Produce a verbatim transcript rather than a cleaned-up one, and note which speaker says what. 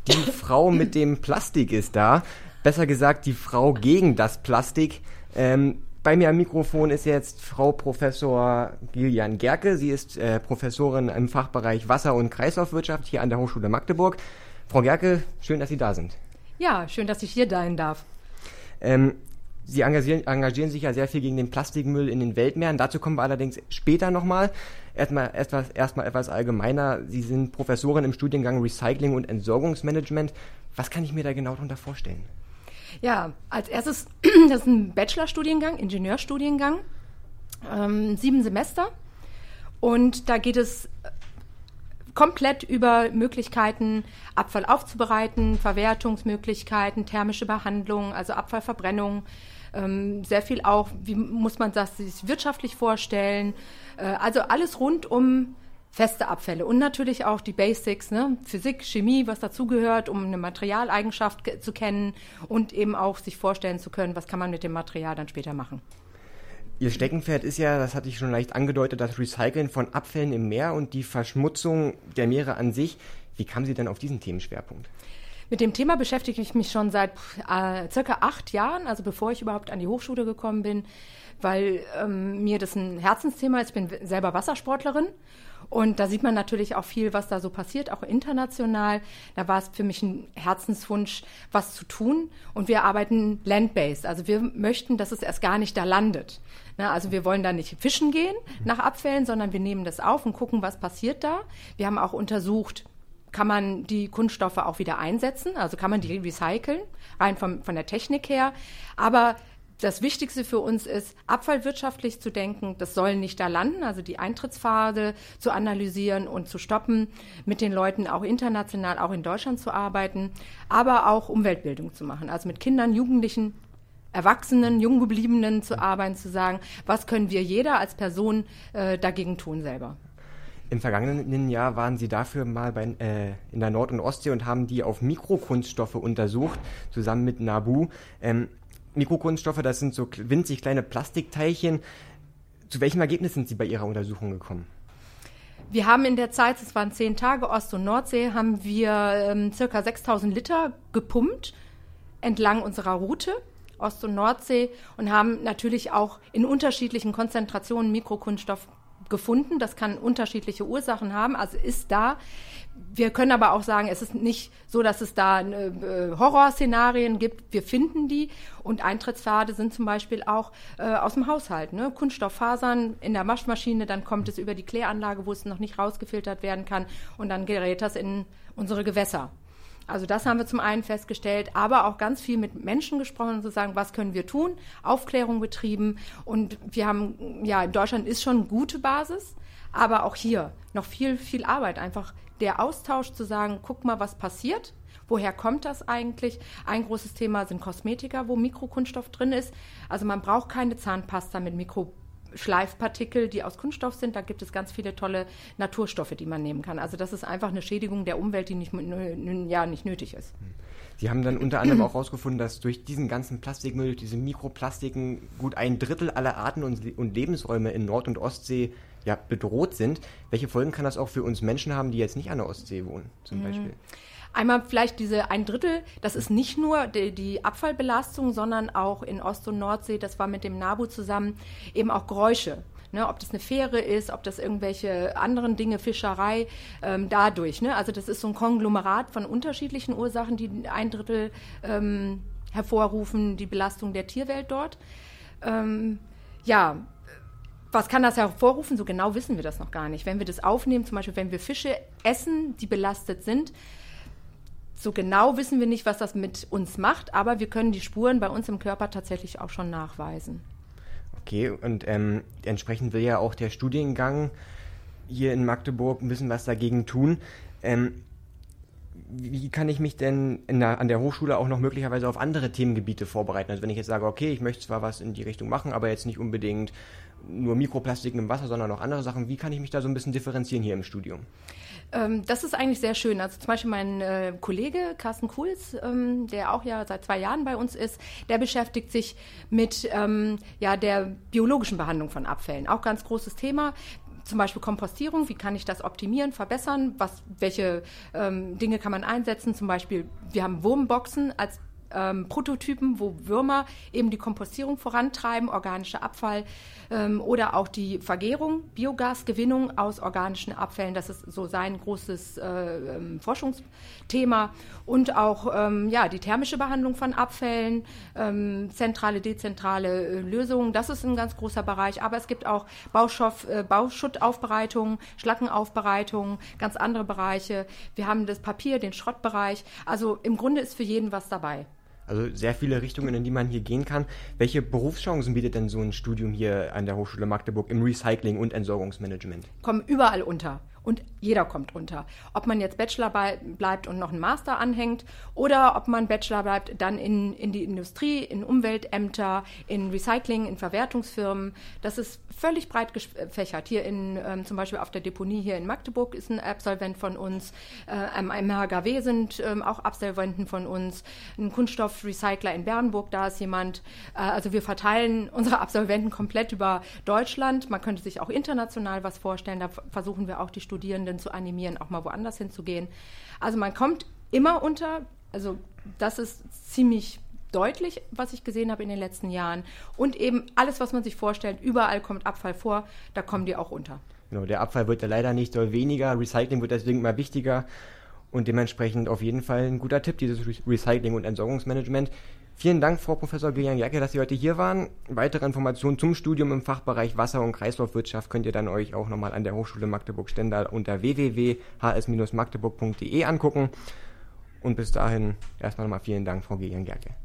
Speaker 1: Die Frau mit dem Plastik ist da. Besser gesagt, die Frau gegen das Plastik. Ähm, bei mir am Mikrofon ist jetzt Frau Professor Gillian Gerke. Sie ist äh, Professorin im Fachbereich Wasser- und Kreislaufwirtschaft hier an der Hochschule Magdeburg. Frau Gerke, schön, dass Sie da sind.
Speaker 2: Ja, schön, dass ich hier sein darf.
Speaker 1: Ähm, Sie engagieren, engagieren sich ja sehr viel gegen den Plastikmüll in den Weltmeeren. Dazu kommen wir allerdings später nochmal. Erstmal etwas, erstmal etwas allgemeiner. Sie sind Professorin im Studiengang Recycling und Entsorgungsmanagement. Was kann ich mir da genau darunter vorstellen?
Speaker 2: Ja, als erstes, das ist ein Bachelorstudiengang, Ingenieurstudiengang, ähm, sieben Semester. Und da geht es komplett über Möglichkeiten, Abfall aufzubereiten, Verwertungsmöglichkeiten, thermische Behandlung, also Abfallverbrennung, ähm, sehr viel auch, wie muss man das sich wirtschaftlich vorstellen, äh, also alles rund um feste Abfälle und natürlich auch die Basics, ne? Physik, Chemie, was dazugehört, um eine Materialeigenschaft ge- zu kennen und eben auch sich vorstellen zu können, was kann man mit dem Material dann später machen.
Speaker 1: Ihr Steckenpferd ist ja, das hatte ich schon leicht angedeutet, das Recyceln von Abfällen im Meer und die Verschmutzung der Meere an sich. Wie kamen Sie denn auf diesen Themenschwerpunkt?
Speaker 2: Mit dem Thema beschäftige ich mich schon seit äh, circa acht Jahren, also bevor ich überhaupt an die Hochschule gekommen bin, weil ähm, mir das ein Herzensthema ist. Ich bin selber Wassersportlerin und da sieht man natürlich auch viel, was da so passiert, auch international. Da war es für mich ein Herzenswunsch, was zu tun. Und wir arbeiten land-based, also wir möchten, dass es erst gar nicht da landet. Na, also wir wollen da nicht fischen gehen nach Abfällen, sondern wir nehmen das auf und gucken, was passiert da. Wir haben auch untersucht, kann man die Kunststoffe auch wieder einsetzen, also kann man die recyceln, rein vom, von der Technik her. Aber das Wichtigste für uns ist, abfallwirtschaftlich zu denken, das soll nicht da landen, also die Eintrittspfade zu analysieren und zu stoppen, mit den Leuten auch international, auch in Deutschland zu arbeiten, aber auch Umweltbildung zu machen, also mit Kindern, Jugendlichen, Erwachsenen, Junggebliebenen zu arbeiten, zu sagen, was können wir jeder als Person äh, dagegen tun selber.
Speaker 1: Im vergangenen Jahr waren Sie dafür mal bei, äh, in der Nord- und Ostsee und haben die auf Mikrokunststoffe untersucht, zusammen mit NABU. Ähm, Mikrokunststoffe, das sind so winzig kleine Plastikteilchen. Zu welchem Ergebnis sind Sie bei Ihrer Untersuchung gekommen?
Speaker 2: Wir haben in der Zeit, es waren zehn Tage, Ost- und Nordsee, haben wir ähm, circa sechstausend Liter gepumpt entlang unserer Route, Ost- und Nordsee, und haben natürlich auch in unterschiedlichen Konzentrationen Mikrokunststoff gefunden. Das kann unterschiedliche Ursachen haben, also ist da. Wir können aber auch sagen, es ist nicht so, dass es da äh, Horrorszenarien gibt. Wir finden die und Eintrittspfade sind zum Beispiel auch äh, aus dem Haushalt. Ne? Kunststofffasern in der Waschmaschine, dann kommt es über die Kläranlage, wo es noch nicht rausgefiltert werden kann und dann gerät das in unsere Gewässer. Also das haben wir zum einen festgestellt, aber auch ganz viel mit Menschen gesprochen, zu sagen, was können wir tun, Aufklärung betrieben und wir haben, ja, in Deutschland ist schon eine gute Basis, aber auch hier noch viel, viel Arbeit, einfach der Austausch zu sagen, guck mal, was passiert, woher kommt das eigentlich? Ein großes Thema sind Kosmetika, wo Mikrokunststoff drin ist, also man braucht keine Zahnpasta mit Mikrokunststoff. Schleifpartikel, die aus Kunststoff sind, da gibt es ganz viele tolle Naturstoffe, die man nehmen kann. Also das ist einfach eine Schädigung der Umwelt, die nicht, ja, nicht nötig ist.
Speaker 1: Sie haben dann unter anderem auch herausgefunden, dass durch diesen ganzen Plastikmüll, durch diese Mikroplastiken, gut ein Drittel aller Arten und, und Lebensräume in Nord- und Ostsee ja, bedroht sind. Welche Folgen kann das auch für uns Menschen haben, die jetzt nicht an der Ostsee wohnen, zum mhm. Beispiel?
Speaker 2: Einmal vielleicht diese ein Drittel, das ist nicht nur die, die Abfallbelastung, sondern auch in Ost- und Nordsee, das war mit dem NABU zusammen, eben auch Geräusche. Ne, ob das eine Fähre ist, ob das irgendwelche anderen Dinge, Fischerei, ähm, dadurch. Ne? Also das ist so ein Konglomerat von unterschiedlichen Ursachen, die ein Drittel ähm, hervorrufen, die Belastung der Tierwelt dort. Ähm, ja, was kann das hervorrufen? So genau wissen wir das noch gar nicht. Wenn wir das aufnehmen, zum Beispiel wenn wir Fische essen, die belastet sind, so genau wissen wir nicht, was das mit uns macht, aber wir können die Spuren bei uns im Körper tatsächlich auch schon nachweisen.
Speaker 1: Okay, und ähm, entsprechend will ja auch der Studiengang hier in Magdeburg ein bisschen was dagegen tun. Ähm, wie kann ich mich denn in der, an der Hochschule auch noch möglicherweise auf andere Themengebiete vorbereiten? Also wenn ich jetzt sage, okay, ich möchte zwar was in die Richtung machen, aber jetzt nicht unbedingt nur Mikroplastiken im Wasser, sondern auch andere Sachen. Wie kann ich mich da so ein bisschen differenzieren hier im Studium?
Speaker 2: Ähm, das ist eigentlich sehr schön. Also zum Beispiel mein äh, Kollege Carsten Kuhls, ähm, der auch ja seit zwei Jahren bei uns ist, der beschäftigt sich mit ähm, ja, der biologischen Behandlung von Abfällen. Auch ganz großes Thema. zum Beispiel Kompostierung, wie kann ich das optimieren, verbessern, was, welche ähm, Dinge kann man einsetzen, zum Beispiel, wir haben Wurmboxen als Ähm, Prototypen, wo Würmer eben die Kompostierung vorantreiben, organischer Abfall ähm, oder auch die Vergärung, Biogasgewinnung aus organischen Abfällen. Das ist so sein großes äh, ähm, Forschungsthema. Und auch ähm, ja, die thermische Behandlung von Abfällen, ähm, zentrale, dezentrale äh, Lösungen. Das ist ein ganz großer Bereich. Aber es gibt auch Baustoff, äh, Bauschuttaufbereitung, Schlackenaufbereitung, ganz andere Bereiche. Wir haben das Papier, den Schrottbereich. Also im Grunde ist für jeden was dabei.
Speaker 1: Also sehr viele Richtungen, in die man hier gehen kann. Welche Berufschancen bietet denn so ein Studium hier an der Hochschule Magdeburg im Recycling- und Entsorgungsmanagement?
Speaker 2: Kommen überall unter. Und jeder kommt unter. Ob man jetzt Bachelor bei, bleibt und noch einen Master anhängt oder ob man Bachelor bleibt, dann in, in die Industrie, in Umweltämter, in Recycling, in Verwertungsfirmen. Das ist völlig breit gefächert. Hier in, ähm, zum Beispiel auf der Deponie hier in Magdeburg ist ein Absolvent von uns. Äh, am M H G W sind ähm, auch Absolventen von uns. Ein Kunststoffrecycler in Bernburg, da ist jemand. Äh, also wir verteilen unsere Absolventen komplett über Deutschland. Man könnte sich auch international was vorstellen. Da versuchen wir auch die Studierenden zu animieren, auch mal woanders hinzugehen. Also man kommt immer unter, also das ist ziemlich deutlich, was ich gesehen habe in den letzten Jahren. Und eben alles, was man sich vorstellt, überall kommt Abfall vor, da kommen die auch unter.
Speaker 1: Genau, der Abfall wird ja leider nicht doll weniger, Recycling wird deswegen immer wichtiger und dementsprechend auf jeden Fall ein guter Tipp, dieses Recycling- und Entsorgungsmanagement. Vielen Dank, Frau Professor Gillian-Gerke, dass Sie heute hier waren. Weitere Informationen zum Studium im Fachbereich Wasser- und Kreislaufwirtschaft könnt ihr dann euch auch nochmal an der Hochschule Magdeburg-Stendal unter w w w punkt h s Bindestrich magdeburg punkt d e angucken. Und bis dahin erstmal nochmal vielen Dank, Frau Gillian-Gerke.